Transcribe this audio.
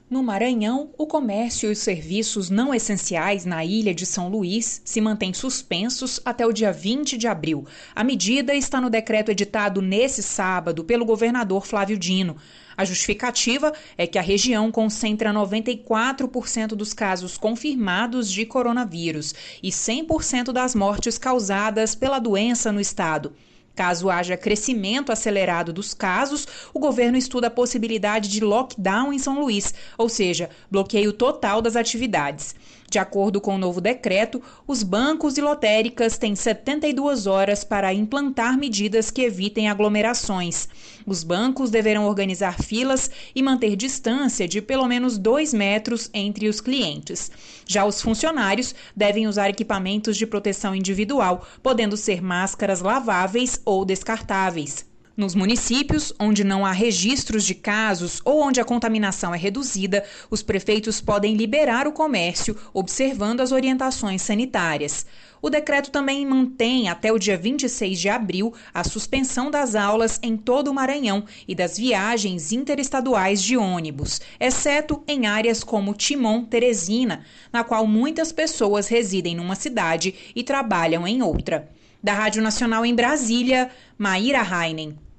No Maranhão, o comércio e os serviços não essenciais na ilha de São Luís se mantêm suspensos até o dia 20 de abril. A medida está no decreto editado nesse sábado pelo governador Flávio Dino. A justificativa é que a região concentra 94% dos casos confirmados de coronavírus e 100% das mortes causadas pela doença no estado. Caso haja crescimento acelerado dos casos, o governo estuda a possibilidade de lockdown em São Luís, ou seja, bloqueio total das atividades. De acordo com o novo decreto, os bancos e lotéricas têm 72 horas para implantar medidas que evitem aglomerações. Os bancos deverão organizar filas e manter distância de pelo menos 2 metros entre os clientes. Já os funcionários devem usar equipamentos de proteção individual, podendo ser máscaras laváveis ou descartáveis. Nos municípios onde não há registros de casos ou onde a contaminação é reduzida, os prefeitos podem liberar o comércio, observando as orientações sanitárias. O decreto também mantém até o dia 26 de abril a suspensão das aulas em todo o Maranhão e das viagens interestaduais de ônibus, exceto em áreas como Timon, Teresina, na qual muitas pessoas residem numa cidade e trabalham em outra. Da Rádio Nacional em Brasília, Maíra Heinen.